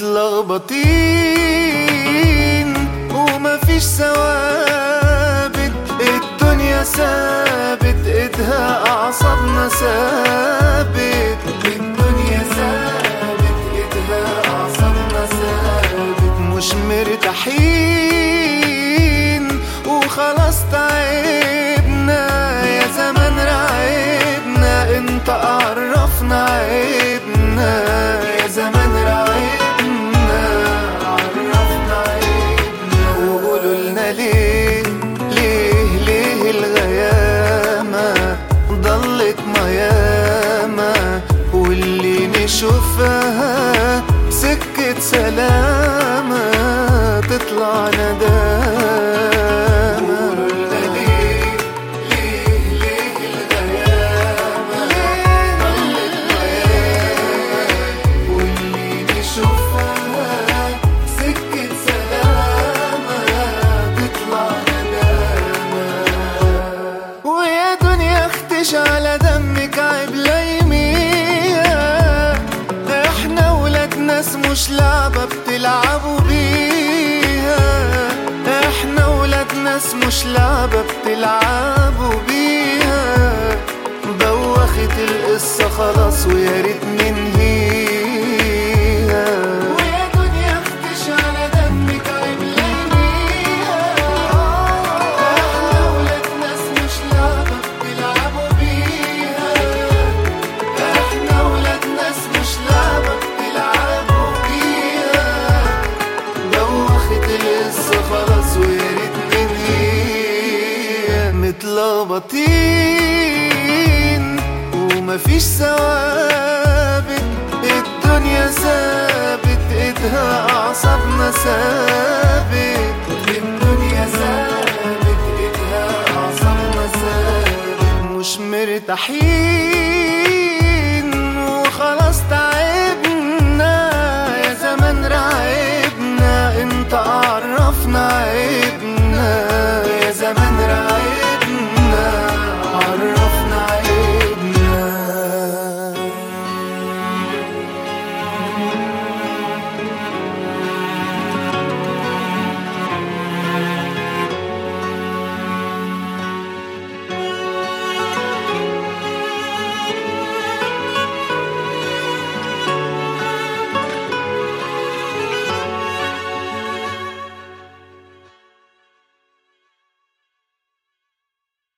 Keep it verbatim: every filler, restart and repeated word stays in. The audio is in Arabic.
متلخبطين ومفيش ثوابت، الدنيا ثابت ايدها اعصابنا ثابت، الدنيا ثابت ايدها اعصابنا ثابت. مش مرتاحين وخلاص تعبنا، يا زمان رعبنا انت عرفنا عيبنا، يا زمان رعبنا عرفنا عيبنا. وقولولنا ليه ليه ليه الغيامة ضلت ميامة، واللي نشوفها سكة سلامة تطلع ندامة. على دمك عيب لايميها، احنا ولاد ناس مش لعبة بتلعبوا بيها، احنا ولاد ناس مش لعبة بتلعبوا بيها. بوخت القصة خلاص ويا ريت ننهيها، ويا دنيا اختش على دمك عيب لايميها، احنا ولاد ناس مش لعبة بتلعبوا بيها، احنا ولاد ناس مش لعبة بتلعبوا بيها. دوخت القصة خلاص ويا ريت ننهيها. متلخبطين ومفيش ثوابت، الدنيا ثابت ايدها اعصابنا ثابت، الدنيا ثابت ايدها اعصابنا ثابت. مش مرتاحين